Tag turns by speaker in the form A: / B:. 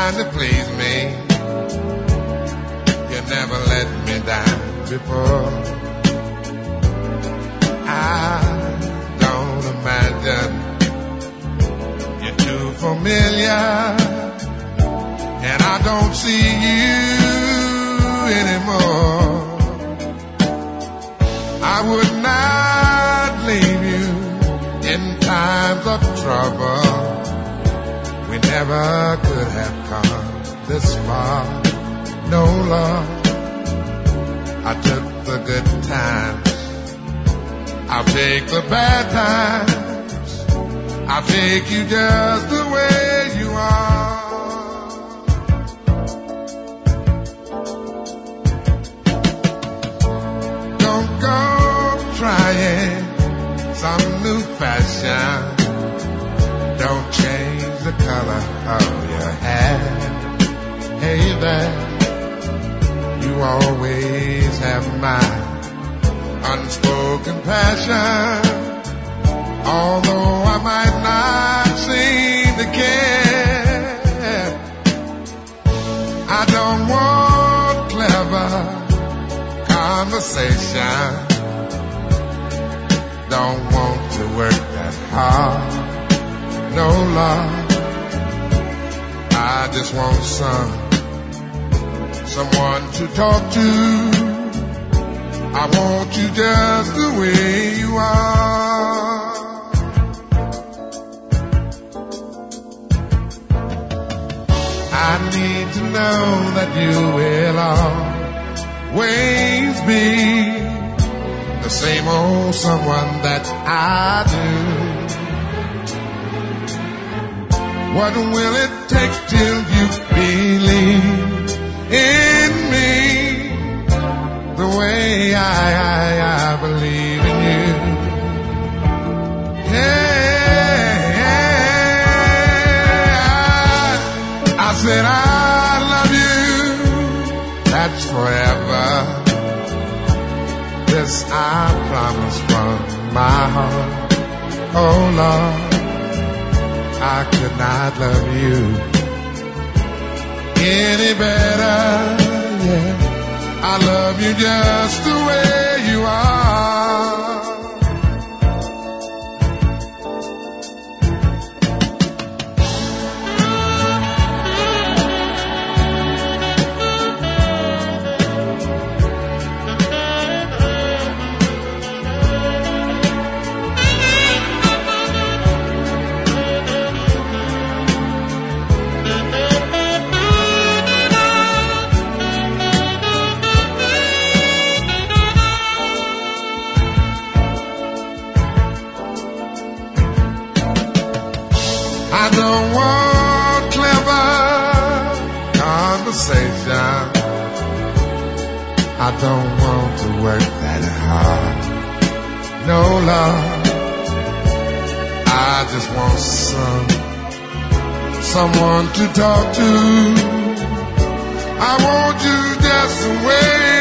A: trying to please me. You never let me down before. I don't imagine you're too familiar, and I don't see you anymore. I would not leave you in times of trouble. We never could have come this far. No, Lord, I took the good times, I'll take the bad times, I'll take you just the way you are. Don't go trying some new fashion. Don't change the color of your hair. Hey there, you always have my unspoken passion. Although I might not seem to care, I don't want clever conversation. Don't want to work that hard. No, Lord, I just want someone to talk to. I want you just the way you are. I need to know that you will always be the same old someone that I do. What will it take till you believe in me the way I believe in you? Yeah, I said I love you, that's forever. This I promise from my heart. Oh Lord, I could not love you any better, yeah. I love you just the way you are. I don't want clever conversation. I don't want to work that hard. No, Lord, I just want someone to talk to. I want you just the way